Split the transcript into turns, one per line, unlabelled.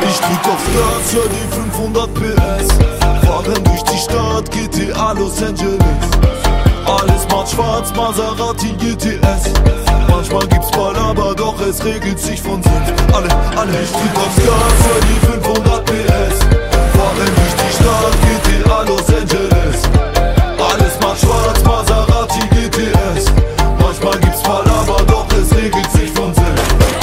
Ich drück auf Gas, hör die 500 PS. Fahren durch die Stadt, GTA Los Angeles. Alles macht schwarz, Maserati GTS. Manchmal gibt's Ball, aber doch es regelt sich von selbst. Alle, ich drück aufs Gas, hör die